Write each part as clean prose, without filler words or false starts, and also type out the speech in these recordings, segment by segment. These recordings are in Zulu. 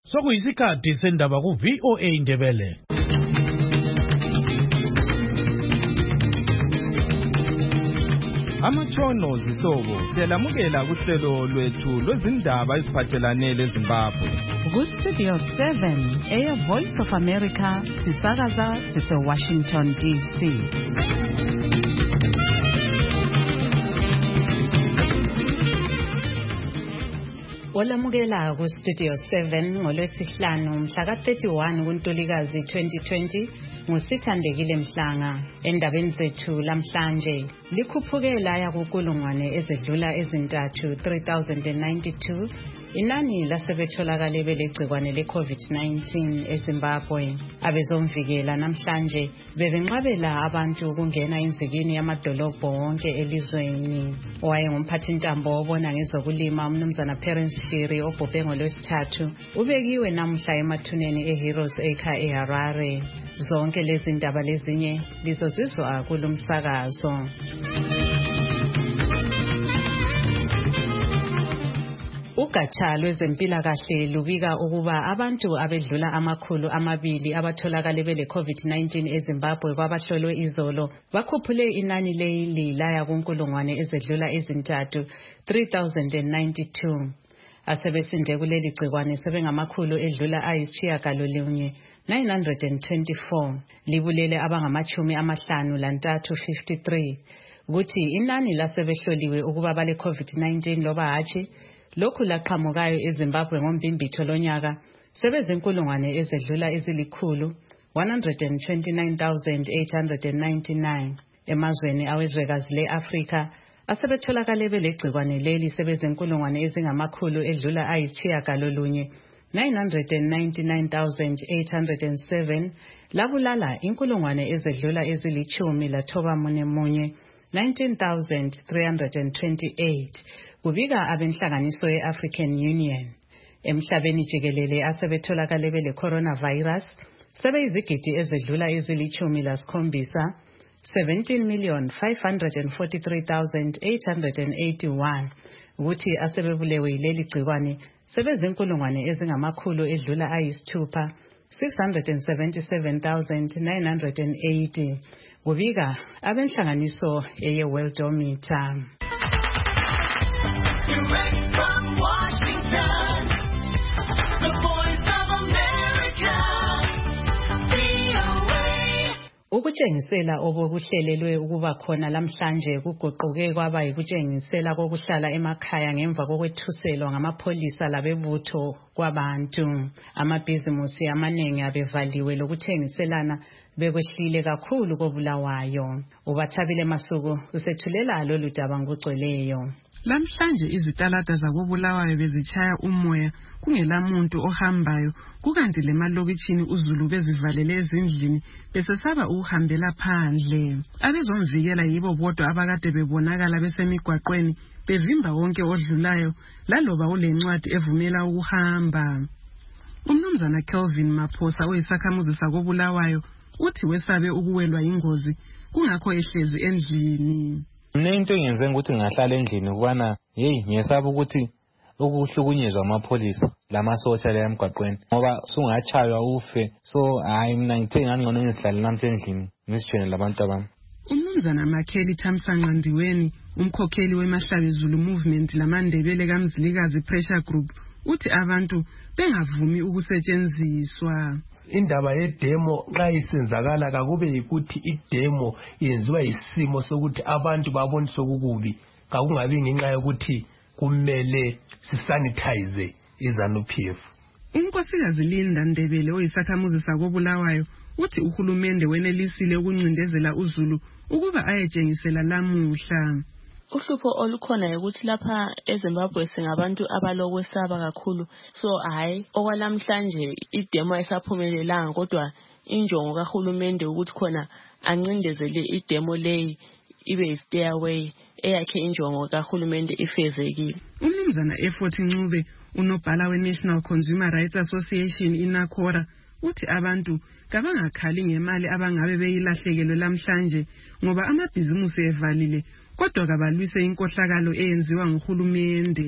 Sokuyisikhathi sendaba ku VOA Indebele. Amatshono zihlobo siyalamukela kuhlelo lwethu lwezindaba eziphathelane leZimbabwe. Ku-Studio 7 Air Voice of America sisakaza sise-Washington DC. Olamukela ku-Studio 7 ngolwesihlanu mhla ka-31 kuNtulikazi 2020 ngusithandekile Mhlanga. Endabeni zethu lamhlanje likhuphukela yakukulungwane ezedlula ezintathu 3092 inani lasebetholakale belegcikwane le-COVID-19 eZimbabwe. Abezomvikela namhlanje bebenqabela abantu ukungena inzikini yamadolobho wonke elizweni. Owayengumphathintambo obona ngezokulima umnumzana Perence Shiri obhubhe ngolwesithathu ubekiwe namuhla emathuneni eHeroes Acre eHarare. Zonke lezi ndaba lezinye lizozizwa kulumsakazo. Ugatsha lwezempilakahle lubika ukuba abantu abedlula 200 abatholakale bele COVID-19 eZimbabwe kwabahlolwe izolo bakhuphule inani leli laya kunkulungwane ezedlula ezintathu 3092. Asebesinde kuleli gcikwane sebengamakhulu edlula ayisitshiyagalolunye 924. Libulele abangama-53 kuthi inani lasebehloliwe ukuba bale COVID-19 loba hatshi lokhu laqhamukayo eZimbabwe ngombimbitho lonyaka sebezinkulungwane ezedlula ezilikhulu 129,899. Emazweni awezwekazi le-Afrika asebetholakale belegcikwane leli sebezinkulungwane ezingamakhulu edlula ayisitshiyagalolunye 999,807 labulala inkulungwane ezedlula ezilithumi lathoba munye 19,328 kubika abenhlanganiso ye-African Union. Emhlabeni jikelele asebetholakale bele coronavirus sebeyizigidi ezedlula ezilithumi lasikhombisa 17,543,881 ukuthi asebebulewe yileli gcikwane sebezinkulungwane ezingamakhulu edlula ayisithupha 677,980 kubika abenhlanganiso eye-Worldometer. Direct from Washington, the Voice of America, VOA. Ukutshengisela obokuhlelelwe ukuba khona lamhlanje kuguquke kwaba yikutshengisela kokuhlala emakhaya ngemva kokwethuselwa ngamapholisa labebutho kwabantu. Amabhizimusi amaningi abevaliwe lokuthengiselana bekwehlile kakhulu koBulawayo. Ubathabile Masuku usethulela lolu daba ngokugcweleyo. Lamhlanje izitalada zakoBulawayo bezitshaya umoya kungelamuntu ohambayo kukanti lemalokitshini uZulu bezivalele ezindlini besesaba ukuhambela phandle. Abezomvikela yibo bodwa abakade bebonakala besemigwaqweni bevimba wonke odlulayo laloba ulencwadi evumela ukuhamba. Umnumzana Kelvin Maphosa oyisakhamuzi sakoBulawayo uthi wesabe ukuwelwa ingozi kungakho ehlezi endlini. Into engenze ukuthi ngahlala endlini ukubana ngiyesaba ukuthi ukuhlukunyezwa amapholisa lamasotsha la emgwaqweni ngoba sungachaywa ufe. So mina ngithe ngangcono ngizihlale namhla endlini ngisijene labantu abami. Umnumzana Makheli Thamsanqa Ndiweni umkhokheli weMahlabi Zulu Movement laMandebele kaMzilikazi Pressure Group uthi abantu bengavumi ukusetshenziswa. Indaba yedemo nxa isenzakala kakube yikuthi idemo yenziwa isimo sokuthi abantu baboniswe kukubi kakungabi ngenxa yokuthi kumele sisanitize iZANU-PF. Unkosikazi Linda Ndebele oyisakhamuzi sakoBulawayo uthi uhulumende wenelisile ukuncindezela uZulu ukuba ayetshengisela lamuhla. Uhlupho olukhona ukuthi lapha eZimbabwe singabantu abalokwesaba kakhulu, so okwalamhlanje idemo ayisaphumelelanga kodwa injongo kahulumende ukuthi khona ancindezele idemo leyi ibe stairway eyakhe injongo kahulumende ifezekile. Umnumzana Effort Ncube unobhala weNational Consumer Rights Association iNACORA uthi abantu kabangakhali ngemali abangabe beyilahlekelwe lamhlanje ngoba amabhizimusi evalile kodwa kabalwise inkohlakalo eyenziwa nguhulumende.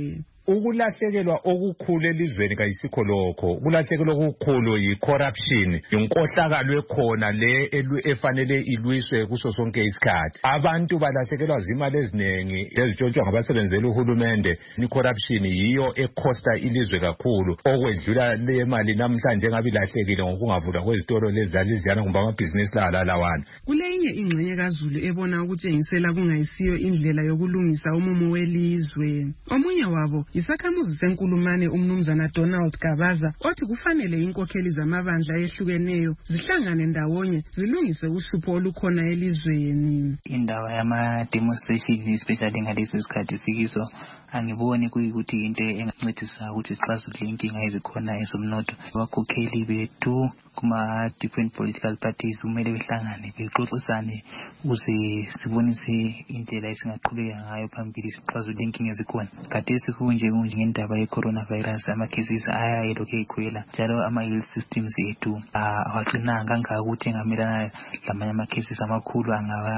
ukulahlekelwa okukhulu elizweni kayisikho lokho. Ukulahlekelwa okukhulu yi-corruption, inkohlakalo ekhona le efanele ilwiswe kuso sonke isikhathi. Abantu balahlekelwa zimali eziningi ezitshontshwa ngabasebenzela uhulumende. I-corruption yiyo ekhosta ilizwe kakhulu, okwedlula le mali namhlanje engabe ilahlekile ngokungavulwa kwezitolo lezizana kumbe amabhizinisi lawana. Kuleyinye ingxenye kaZulu ebona ukutshengisela kungayisiyo indlela yokulungisa umumo welizwe. Omunye wabo isakhamuzi senkulumane umnumzana Donald Gabaza othi kufanele inkokheli zamabandla ehlukeneyo zihlangane ndawonye zilungise uhlupho olukhona elizweni. Indaba yama-demonstration especially ngalesi sikhathi sikiso angiboni kuyikuthi into engancedisa ukuthi sixazulule inkinga ezikhona ezomnotho. Abakhokheli bethu kuma-different political parties kumele behlangane bexoxisane ukuze sibonise indlela esingaqhubeka ngayo phambili sixazulule inkinga ezikhona. Khathesi kunje ngendaba ye-coronavirus ama-cases ayelokhu ekhwela njalo ama-health systems ethu awaqinanga kangaka ukuthi engamelana lamanye ama-cases amakhulu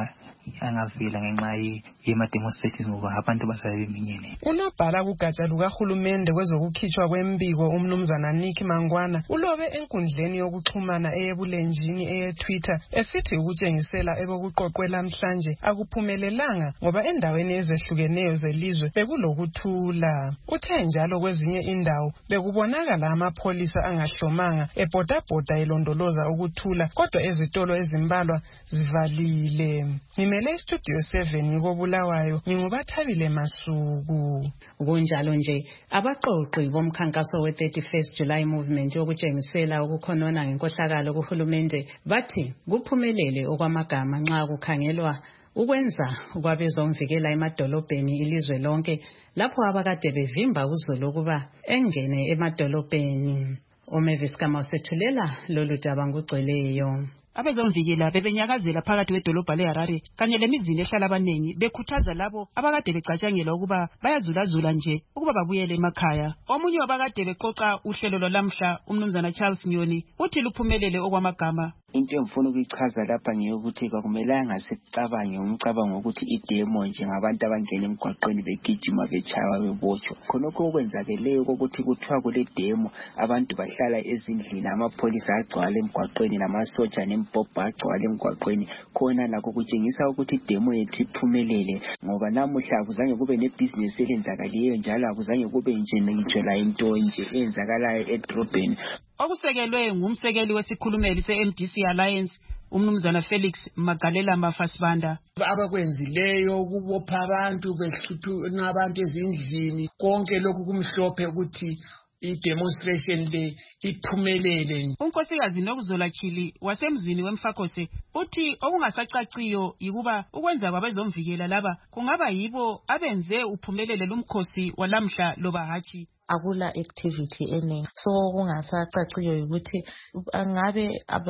angavela ngenxa yema-demonstrations ngoba abantu basabe beminyene. Unobhala kugatsha lukahulumende kwezokukhitshwa kwembiko umnumzana Nick Mangwana ulobe enkundleni yokuxhumana eyebulenjini eye-Twitter esithi ukutshengisela ebokuqoqwe namhlanje akuphumelelanga ngoba endaweni ezehlukeneyo zelizwe bekulokuthula. Uthe njalo kwezinye indawo bekubonakala amapholisa angahlomanga ebhodabhoda elondoloza ukuthula kodwa ezitolo ezimbalwa zivalile. Ngimele Studio 7 koBulawayo ngingubathabile Masuku. Kunjalo nje abaqoqi bomkhankaso we-31st July movement yokutshengisela ukukhonona ngenkohlakalo kuhulumende bathi kuphumelele okwamagama nxa kukhangelwa ukwenza kwabezomvikela emadolobheni ilizwe lonke lapho abakade bevimba uZulu ukuba engene emadolobheni. Omavis Kamausethulela lolu daba ngugcweleyo. Abezomvikela bebenyakazela phakathi kwedolobha leHarare kanye lemizini ehlala abanengi bekhuthaza labo abakade becatshangelwa ukuba bayazulazula nje ukuba babuyele emakhaya. Omunye wabakade beqoqa uhlelo lwalamhla umnumzana Charles Nyoni uthi luphumelele okwamagama. Into engifuna ukuyichaza lapha ngeyokuthi kwakumelanga sicabange umcabango ukuthi idemo njengabantu abangena emgwaqweni begijima bechawa bebotshwa. Khonokho okwenzakeleyo ukuthi kuthiwa kule demo abantu bahlala ezindlini amapholisa agcwala emgwaqweni namasotsha nempompo agcwala emgwaqweni khona lakho kutshengisa ukuthi idemo yethu iphumelele ngoba namuhla akuzange kube nebhizinesi elenzakaliyo njalo akuzange kube nje ngitsho la into nje eyenzakalayo edrobheni. Okusekelwe ngumsekeli wesikhulumeli se-MDC Alliance umnumzana Felix Magalela Mafasibanda. Abakwenzileyo ukubopha abantu behluthu nabantu ezindlini konke lokhu kumhlophe ukuthi i-demonstration le iphumelele. Unkosikazi Nokuzola Chili wasemzini weMfakose uthi okungasacaciyo yikuba ukwenza kwabezomvikela laba kungaba yibo abenze uphumelele lumkhosi walamhla loba hatshi. Akula activity eningi so kungasacaciyo ukuthi angabe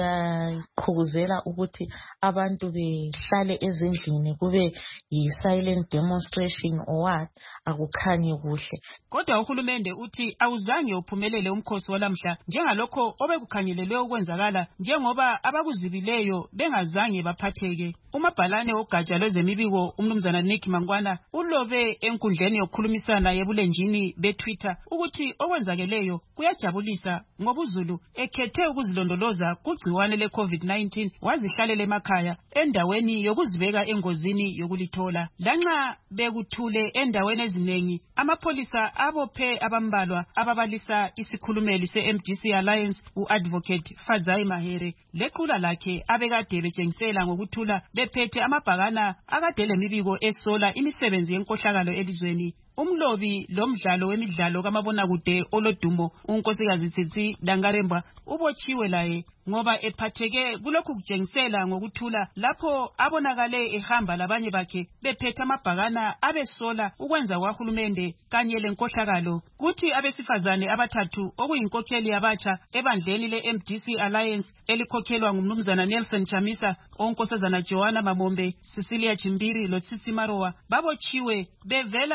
abaqhubuzela ukuthi abantu behlale ezindlini kube yi-silent demonstration or what akukhanyi kuhle. Kodwa uhulumende uthi awuzange uphumelele umkhosi walamhla njengalokho obekukhangelelwe ukwenzakala njengoba abakuzibileyo bengazange baphatheke. Umabhalane ogatsha lwezemibiko umnumzana Nick Mangwana ulobe enkundleni yokukhulumisana yebulenjini beTwitter ukuthi okwenzakeleyo kuyajabulisa ngoba uZulu ekhethe ukuzilondoloza kugciwane le-COVID-19 wazihlalela emakhaya endaweni yokuzibeka engozini yokulithola. Lanxa bekuthule endaweni eziningi amapholisa abophe abambalwa ababalisa isikhulumeli se-MDC Alliance u-Advocate Fadzai Mahere lequla lakhe abekade betshengisela ngokuthula bephethe amabhakana akade lemibiko esola imisebenzi yenkohlakalo elizweni. Umlobi lomdlalo wemidlalo kamabonakude olodumo unkosikazi Tsitsi Dangarembwa ubotshiwe laye ngoba ephatheke kulokhu kutshengisela ngokuthula lapho abonakale ehamba labanye bakhe bephethe amabhakana abesola ukwenza kwahulumende kanye lenkohlakalo. Kuthi abesifazane abathathu okuyinkokheli yabatsha ebandleni le-MDC Alliance elikhokhelwa ngumnumzana Nelson Chamisa, onkosazana Joanna Mamombe, Cecilia Chimbiri loTsitsi Marowa babotshiwe bevela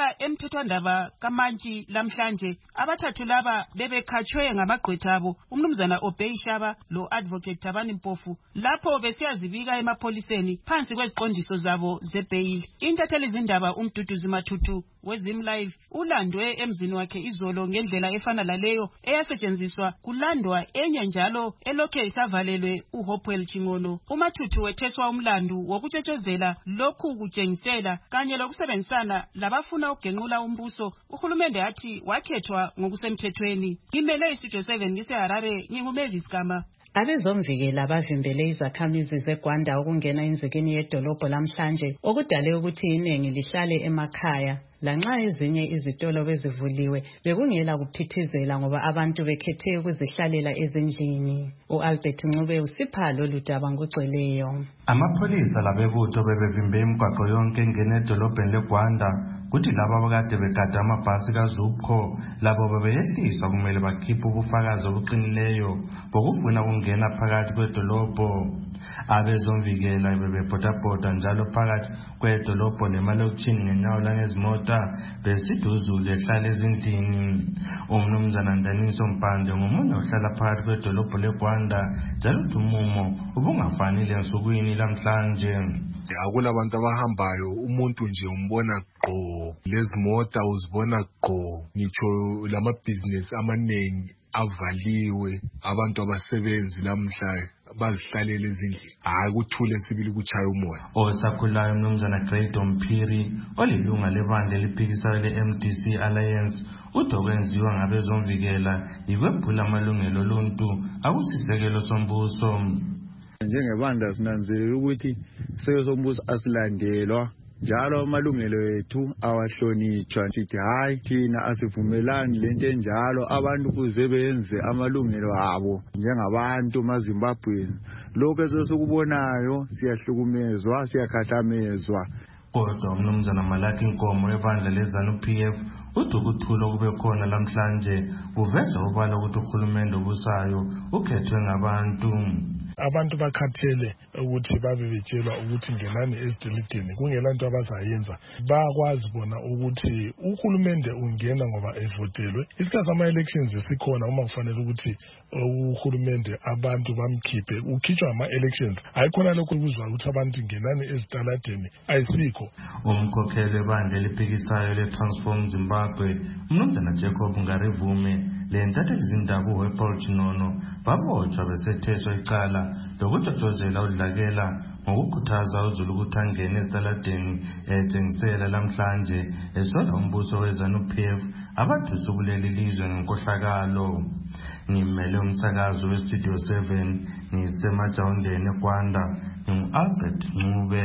kuphephandaba kaMantshi lamhlanje abathathu laba bebekhatshwe ngamagqwetha abo umnumzana Obey Shaba lo advocate Thabani Mpofu lapho besiyazibika emapholiseni phansi kweziqondiso zabo zebail. Intatheli izindaba uMduduzi Mathutu weZim Live ulandwe emzini wakhe izolo ngendlela efana laleyo eyasetshenziswa kulandwa enye njalo elokhe isavalelwe uHopewell Chingolo. uMathuthu wetheswa umlandu wokutshotshozela lokhu kutshengisela kanye lokusebenzisana labafuna ukugenqula umbuso. Uhulumende athi wakhethwa ngokusemthethweni. Ngimele iStudio 7 ngiseHarare, nginguMavis Gama. Abezomvikela bavimbele izakhamizi zeGwanda ukungena inzikini yedolobho lamhlanje okudale ukuthi iningi lihlale emakhaya. Lanxa ezinye izitolo bezivuliwe bekungela kuphithizela ngoba abantu bekhethe ukuzihlalela ezindlini. uAlbert Ncube usipha lolu daba ngogcweleyo. Amapholisa labebutho bebevimbe imigwaqo yonke engena edolobheni leGwanda kuthi labo abakade begada amabhasi kaZupco labo bebeyehliswa kumele bakhiphe ubufakazi obuqinileyo bokufuna ukungena phakathi kwedolobho. Abezomvikela bebebhodabhoda njalo phakathi kwedolobho lemalokishini ngenyawo langezimota besiduzulu ehlala ezindlini. Umnumzana Ndaniso Mpande ngomunye ohlala phakathi kwedolobho leGwanda njalo uthi umumo ubungafanele ensukwini lamhlanje. Akulabantu abahambayo, umuntu nje umbona gqo, lezimota uzibona gqo, ngitsho lamabhizinesi amanengi avaliwe, abantu abasebenzi lamhla bazihlalele ezindlini. Kuthule sibili kuchaya umoya. Osakhulayo umnumzana Grade Mphiri olilunga lebandla eliphikisayo leMDC Alliance uthi okwenziwa ngabezomvikela ikwephula amalungelo oluntu akusisekelo sombuso. Njengebandla sinanzelela ukuthi iseko sombuso asilandelwa njalo amalungelo ethu awahlonitshwa. Sithi hayi thina asivumelani lento enjalo, abantu kuze benze amalungelo abo njengabantu maZimbabweni. Lokho esikubonayo siyahlukumezwa, siyakhathamezwa. Kodwa umnumzana Malaki Nkomo webandla leZANU-PF uthi ukuthula okube khona lamhlanje kuveza ubala ukuthi uhulumende obusayo ukhethwe ngabantu. Abantu bakhathele ukuthi babe betshelwa ukuthi ngenani ezitelidini kungela nto abazayenza. Bayakwazi bona ukuthi uhulumende ungena ngoba evotelwe. Isikhathi sama-elections sikhona uma kufanele ukuthi uhulumende abantu bamkhiphe. Ukhitshwa ama-elections ayikhona lokho kuzwa ukuthi abantu ngenani ezitaladeni ayisikho. Umkhokheli webandla eliphikisayo leTransform Zimbabwe umnumzana Jacob Ngarivume lentatheli izindaba uHopewell Chingolo babotshwa besetheswa icala lokutshotshozela udlakela ngokukhuthaza uZulu ukuthi angene ezitaladeni ethengisela lamhlanje esola umbuso weZANU-PF abadusa kuleli lizwe ngenkohlakalo. Ngimele umsakazo weStudio 7 ngisemajawundeni eGwanda ngingu-Albert Ncube.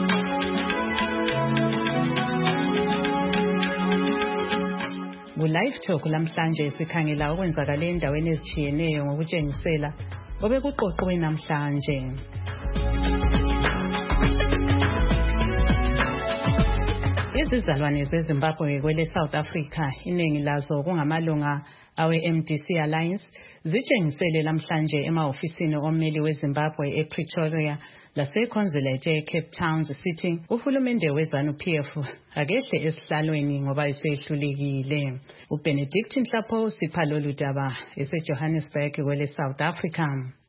Ku-Live Talk lamhlanje sikhangela okwenzakala endaweni ezitshiyeneyo ngokutshengisela obekuqoqwe namhlanje. Izizalwane zeZimbabwe kwele South Africa iningi lazo kungamalunga awe-MDC Alliance zitshengisele lamhlanje emahofisini ommeli weZimbabwe ePretoria lase-Consulate eCape Town City uhulumende weZANU-PF akehle esihlalweni ngoba isehlulekile. uBenedict Nhlapho sipha lolu daba eseJohannesburg kwele South Africa.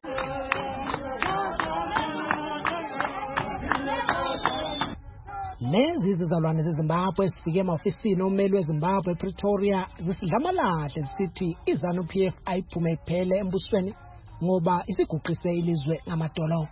Lezi izizalwane zeZimbabwe sifike emahofisini ommeli weZimbabwe ePretoria zisidlamalahle zisithi iZANU-PF ayiphume iphele embusweni ngoba isiguqise ilizwe ngamadolo.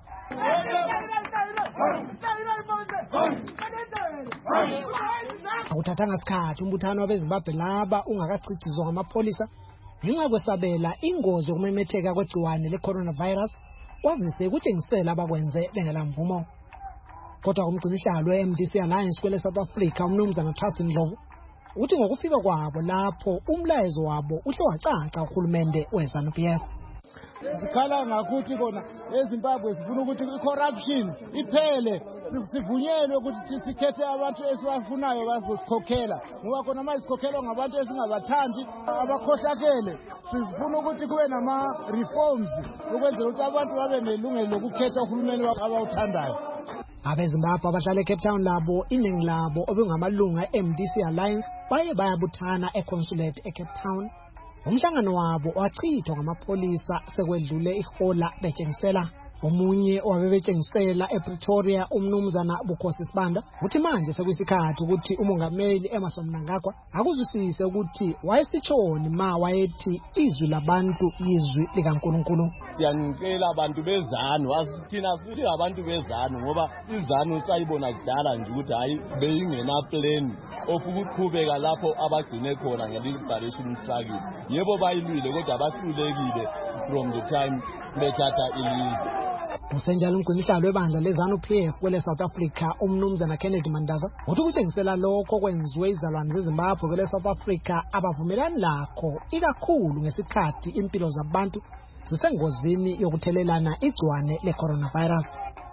Akuthathanga isikhathi umbuthano wabeZimbabwe laba ungakachithizwa ngamapholisa ngenxa kwesabela ingozi yokumemetheka kwegciwane le-coronavirus kwazise ukutshengisela abakwenze bengela mvumo. Kodwa umgcinisihlalo we-MDC Alliance kwele South Africa umnumzana Trust Ndlovu uthi ngokufika kwabo lapho umlayezo wabo uhle wacaca uhulumende weZANU-PF. Sikhala ngakuthi kona eZimbabwe sifuna ukuthi i-corruption iphele, sivunyelwe ukuthi sikhethe abantu esibafunayo bazosikhokhela ngoba khona manje sikhokhelwa ngabantu esingabathandi abakhohlakele. Sifuna ukuthi kube nama-reforms ukwenzela ukuthi abantu babe nelungelo lokukhetha uhulumeni abawuthandayo. abezimbabwe abahlala eCape Town labo iningi labo obungamalunga eMDC Alliance baye bayabuthana econsulate eCape Town. Umhlangano wabo wachithwa ngamapholisa sekwedlule ihola betshengisela. Omunye wabebetshengisela ePretoria umnumzana Bukhosi Sibanda uthi manje sekuyisikhathi ukuthi umongameli Emmerson Mnangagwa akuzwisise ukuthi wayesitshoni ma wayethi izwi labantu izwi likaNkulunkulu. Siyanicela abantu bezanu asithina sithi abantu bezanu ngoba izanu sayibona kudala nje ukuthi hayi beyingena plan of ukuqhubeka lapho abagcine khona nge-liberation struggle. Yebo bayilwile kodwa bahlulekile from the time bethatha ilizwe. Usenjalo umgcinihlalo webandla leZANU-PF kwele South Africa umnumzana Kennedy Mandaza uthi kutshengisela lokho kwenziwe izalwane zeZimbabwe kwele South Africa abavumelani lakho ikakhulu ngesikhathi impilo zabantu zisengozini yokuthelelana igcwane le-coronavirus.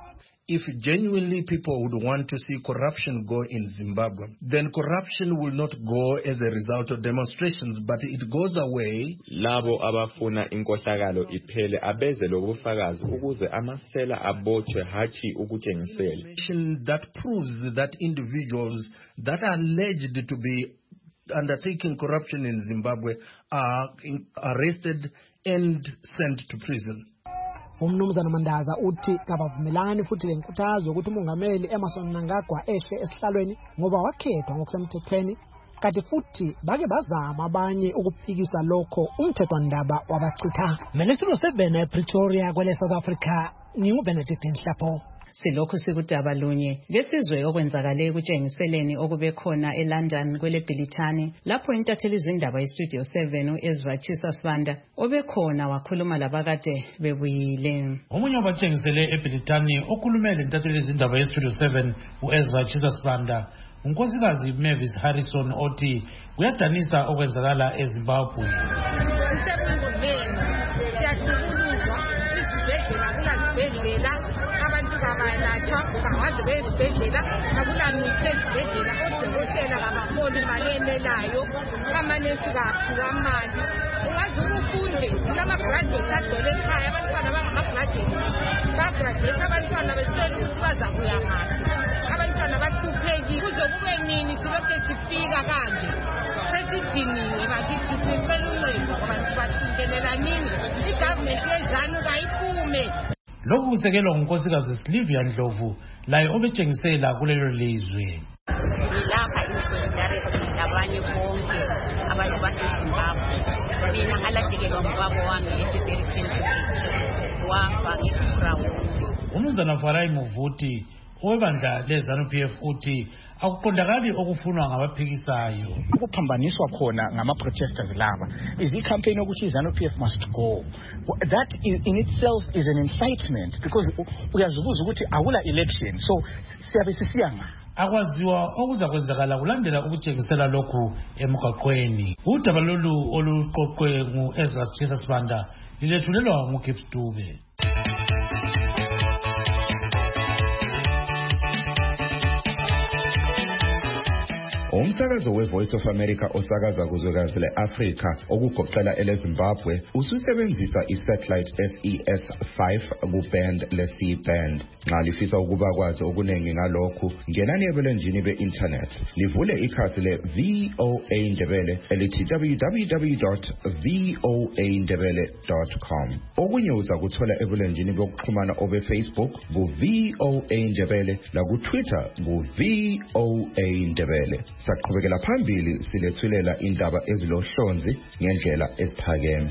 If genuinely people would want to see corruption go in Zimbabwe, then corruption will not go as a result of demonstrations, but it goes away. Labo abafuna inkohlakalo iphele abeze lokufakazi ukuze amasela abotshwe hachi ukutshengisela. That proves that individuals that are alleged to be undertaking corruption in Zimbabwe are arrested and sent to prison. Umnumzana Mandaza uthi kabavumelani futhi lenkuthazo ukuthi umongameli Emmerson Mnangagwa ehle esihlalweni ngoba wakhethwa ngokusemthethweni kanti futhi bake bazama abanye ukuphikisa lokho umthethwandaba wabachitha. Minister Sebene ePretoria kwele South Africa ngiuBenedict Nhlapo. Silokhu sikudaba lunye lesizwe okwenzakale kutshengiseleni okube khona eLondon kwele Bhilithani lapho intatheli izindaba eStudio 7 uEzra Chisa Sibanda obekhona wakhuluma labakade bebuyile. Omunye wabatshengisele eBhilithani okhulumele intatheli izindaba eStudio 7 uEzra Chisa Sibanda unkosikazi Mavis Harrison othi kuyadanisa okwenzakala eZimbabwe. Bayalatshwa bawaze besibhedlela akula mithi esibhedlela odokotela kabaholi imali emelayo amanesi kaphiwa amali ungaze ufunde kulama-graduates agcwele ekhaya abantwana bangama-graduates bagraduate abantwana beswele ukuthi bazakuya ngaphi abantwana bahluphekile kuze kube nini silokhu sifika kanje sesidiniwe bakithi sicela uncedo abantu bathintelela nini igovernment yeZANU kayiphume. Lokhu kusekelwa ngunkosikazi Silvia Ndlovu laye obetshengisela kulelo lizwe. Lapha in-solidarity labanye bonke abantu baseZimbabwe. Mina ngalahlekelwa ngubaba wami e-2010 wafa nge-ground. Umnumzana Farai Muvuti owebandla leZANU-PF uthi akuqondakali okufunwa ngabaphikisayo. Ukuphambaniswa khona ngama-protesters laba is i-campaign ukuthi iZANU-PF must go. That in itself is an incitement because uyazibuza ukuthi akula election so siyabe sisiyanga. Akwaziwa okuza kwenzakala kulandela ukutshengisela lokhu emgaqweni. Udaba lolu oluqoqwe nguEzra Chisa Sibanda lilethulelwa nguGibbs Dube. Umsakazo weVoice of America osakaza kuzwekazi leAfrika okugoqela eleZimbabwe ususebenzisa isatellite SES5 kuband le-C-band. Nxa lifisa ukuba kwazi okunengi ngalokhu ngenani ebulenjini be-internet livule ikhasi le-VOA Ndebele elithi www.voandebele.com. Okunye uza kuthola ebulenjini bokuxhumana obe-Facebook ku-VOA Ndebele laku-Twitter ku-VOA Ndebele. Saqhubekela phambili silethulela indaba ezilohlonzi ngendlela eziphakeme.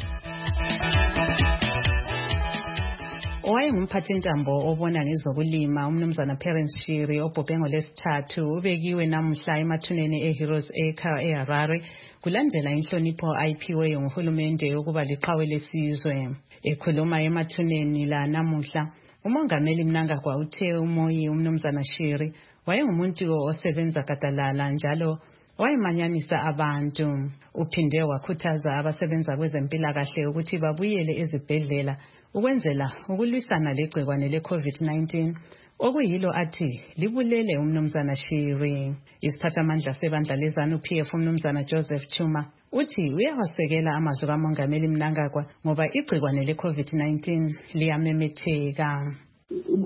Owayengumphathintambo obona ngezokulima umnumzana Parents Shiri obhubhe ngolesithathu ubekiwe namuhla emathuneni eHeroes Acre eHarare kulandela inhlonipho ayiphiweyo nguhulumende ukuba liqhawe lesizwe. Ekhuluma emathuneni la namuhla umongameli Mnangagwa uthe umoyi umnumzana Shiri wayengumuntu osebenza gadalala njalo wayemanyanisa abantu. Uphinde wakhuthaza abasebenza kwezempilakahle ukuthi babuyele ezibhedlela ukwenzela ukulwisana legcikwane le-COVID-19 okuyilo athi libulele umnumzana Shiri. Isiphathamandla sebandla leZANU-PF umnumzana Joseph Chuma uthi uyawasekela amazwi kamongameli Mnangagwa ngoba igcikwane le-COVID-19 liyamemetheka.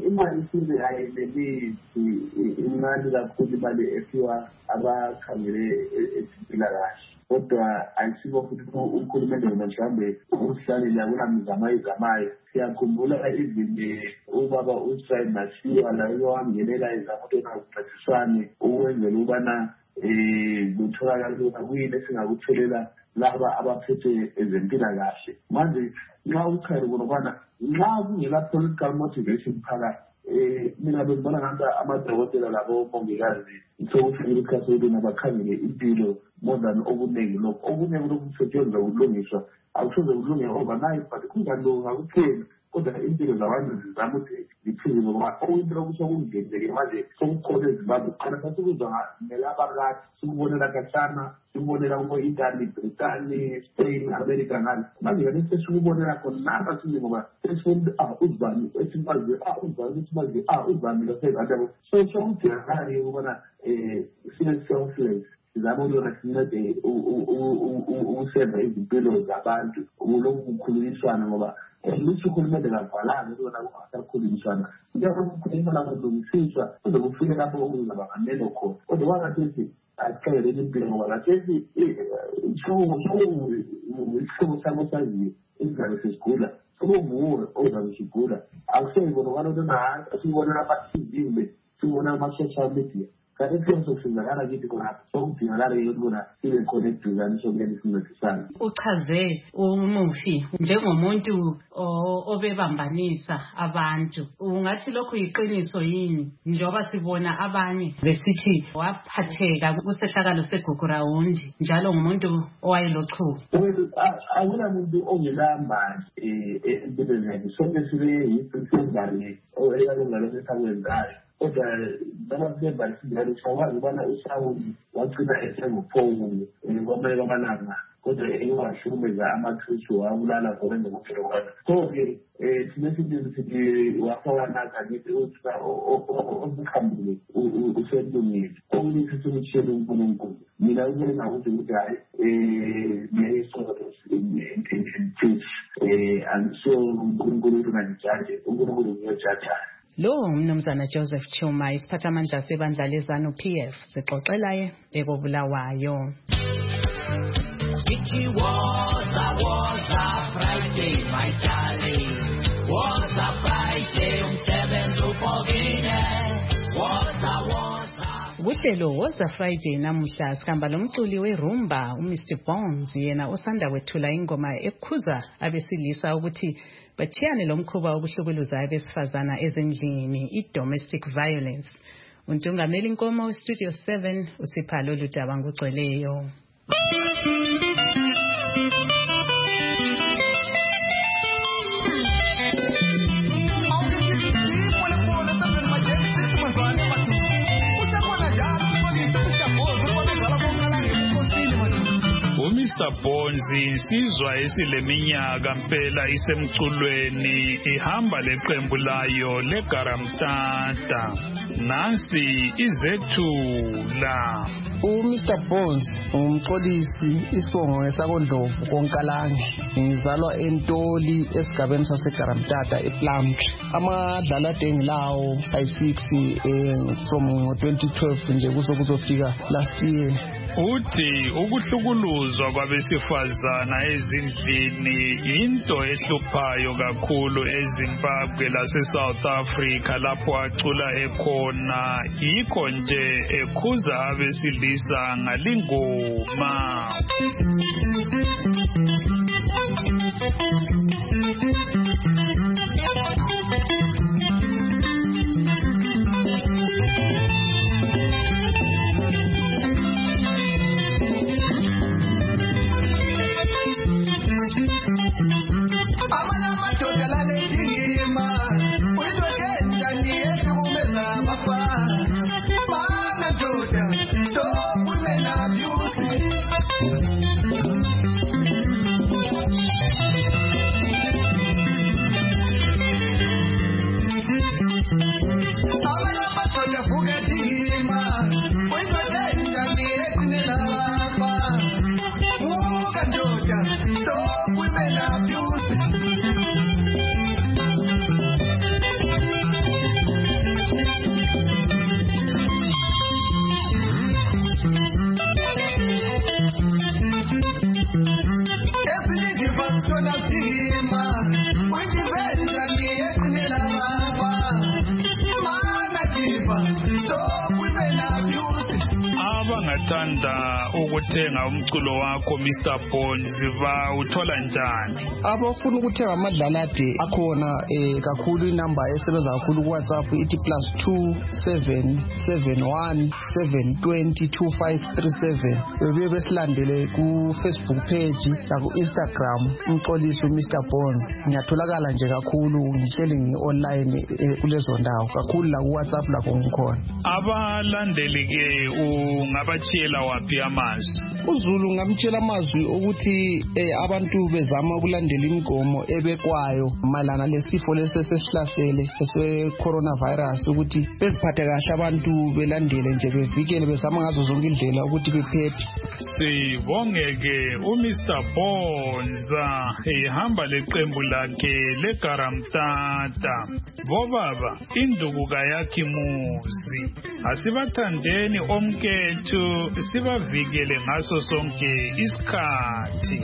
imali size ayinelisi incane kakhulu imali efiwa abakhangele ezempilakahle kodwa ayisibo futhi ukhulumende wona mhlawumbe usihlalela kunamizamayo siyakhumbula even ubaba uSraid Masiwa la yowangelela izamoto nakuxaxiswane ukwenzela ukubana kutholakala ukuthi kuyini esingakutholela laba abaphethe ezempilakahle manje nxa ukhaya ukubana nxa kungela political motivation phakathi mina bengibona ngathi amadokotela labo omongikazi sokufikile isikhathi sokuthi nabakhangele impilo more than okunengi lokho okunye kusetshenziswa ukulungiswa akusoze kulunge overnight but kungalunga kuphela kodwa impilo zabantu zizama ukuthi ziphile ngoba okuyintilo kusokungenile-ke manje sokukhona ezimbabwe khona sasikuzwa nelabakade sikubonela kahlana sikubonela kubo-Italy, Britain, Spain, America ngani manje kanti sesikubonela khona napa sini ngoba sesifuna uzibani esimazwe uzibani esimazwe uzibani lasezantabo so sokudingakala-ke ukubana sine-selfless sizama ukuyona sincede ukusenza izimpilo zabantu ukulokhu kukhulunyiswana ngoba lithi uhulumende kavalanga ukubona kungasakhulunyiswana kuyakhulunyiswana kulungisiswa kuze kufike lapho okuzaba nganeno khona kodwa wangathethi asiqheleleni impilo ngoba kathesi isihlobo sabo saziyo esizabe sesigula sokunguwe ozabe sigula akuseyibonakala ukuthi asibonela ama-TV sibonela ama-social media kanti kuphela sokusizakala kithi khonapho sokudingakala-ke ukubona sibe khona eduzane sokuyena isincedisana. Uchaze umufi njengomuntu obebambanisa abantu ungathi lokhu yiqiniso yini njengoba sibona abanye besithi waphatheka kusehlakalo segugurawundi njalo ngumuntu owayelochuku? Akunamuntu ongelamandla empilweni yakhe sonke sibe yisizane eyalungalo sesakwenzayo kodwa noma silemba isindalo siyakwazi ukubana uSawuli wagcina esenguphokunye kwamanye kwamalanga kodwa ewahlukumeza amaKristu wabulala ngokwenza ukuphila kwakhe so-ke sinesibizo sithi wafawanaka ngithi obukhambule uselungile okunye isithi umtshele uNkulunkulu mina ukwenza ukuthi hayi angisho uNkulunkulu ungangijaje uNkulunkulu uyojaja. Lo mnumzana Joseph Chuma isiphathamandla sebandla lezanu PF sixoxelaye ekobulawayo. It was a Friday, my darling. Was a Friday, umsebenzi upokile. Kuhlelo woza Friday namuhla sikhamba lomculi werumba uMr Bones yena osanda kwethula ingoma ekhuza abesilisa ukuthi bachiyane lomkhuba wokuhlukuluza abesifazana ezindlini i-domestic violence. Untungameli inkomo weStudio 7 uSiphalo Ludaba ngugcweleyo. Mr Bones insizwa esileminyaka mpela isemculweni ihamba leqembu layo leGaramtata nansi izethula. Mr Bones umxolisi isibongo esakondlovu koNkalange ngizalwa eNtoli esigabeni saseGaramtata ePlumtree. Amadlala engilawo ay6 from 2012 nje kuzofika last year. Uthi ukuhlukuluzwa kwabesifazana ezindlini into ehluphayo kakhulu eZimbabwe laseSouth Africa lapho acula ekhona yikho nje ekhuza abesilisa ngalingoma. abangathanda ukuthenga umculo wakho Mr Bones uthola njani? Abafuna ukuthenga amadlalade akhona kakhulu inamba esebenza kakhulu ku WhatsApp ithi +27717202537 bebe besilandele ku Facebook page la ku Instagram umxolisi Mr Bones. Ngiyatholakala nje kakhulu ngihleli ngi-online kulezo ndawo kakhulu la ku WhatsApp lapho ngikhona. Abalandeli ke ungabachela waphi amazwi? uZulu ngamtshela amazwi ukuthi abantu bezama ukulandela imigomo ebekwayo malana lesifo lesesihlasele ese coronavirus ukuthi beziphathe kahle abantu belandele nje bevikele bezama ngazo zonke indlela ukuthi bephephe. Sibongeke uMr Bones ehamba leqembu lakhe leGaramtata. Bobaba induku kayakhi muzi. Asibathandeni omkethu sibavikele ngaso sonke isikhathi.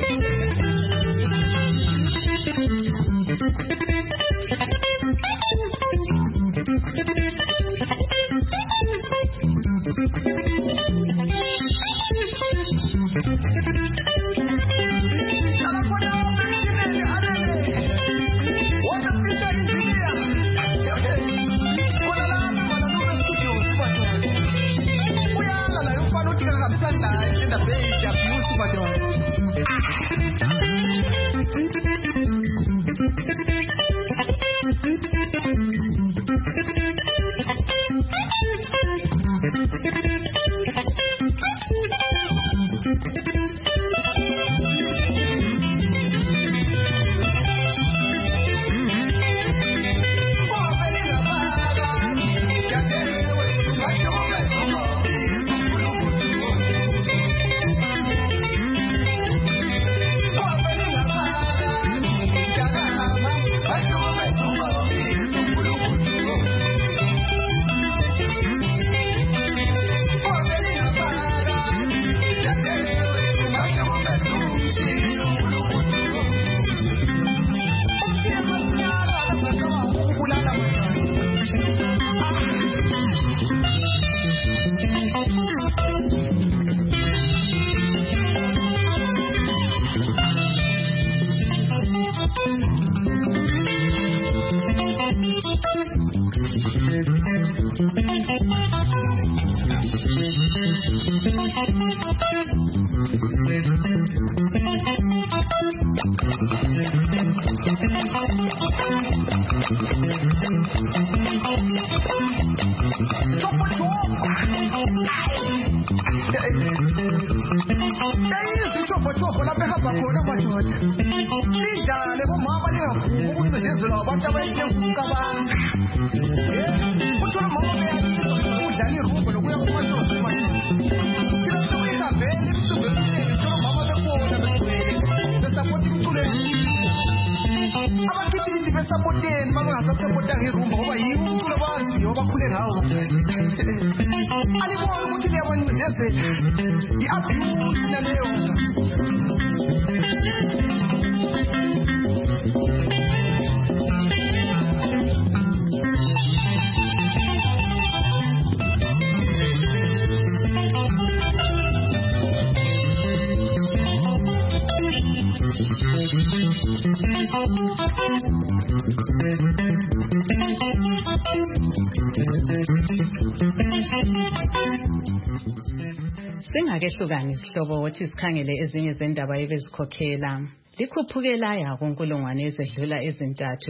Singakehlukani isihlobo wathi sikhangele ezinye zendaba ebezikhokhela. Likhuphukela kunkulungwane ezedlula ezintathu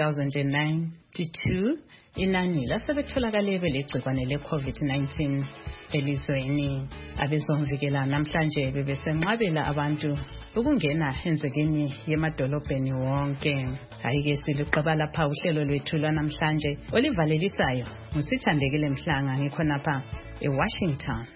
3092 inani lasebetholakala belegcikwane leCovid-19 elizweni. Abezomvikela namhlanje bebesenqabela abantu ukungena enzekeni yemadolobheni wonke. Hayike siluqaba lapha uhlelo lwethu lwanamhlanje olivalelisayo ngusithandekile Mhlanga ngikhonapha eWashington.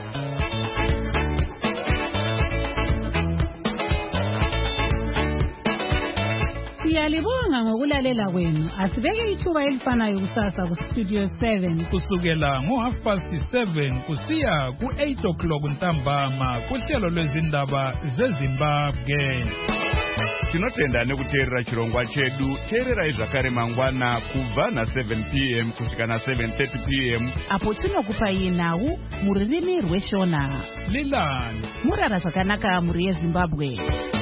Siyalibonga ngokulalela kwenu. Asibeke ithuba elifanayo kusasa ku Studio 7 kusukela ngo7:30 kusiya ku8 o'clock ntambama kuhlelo lwezindaba zeZimbabwe. tinotenda nekuteerera chirongwa chedu. Teererai zvakare mangwana kubva na7 p.m. kusvika na7:30 p.m. apo tinokupai nhau mururimi rweshona. Lilan murara zvakanaka muri yeZimbabwe.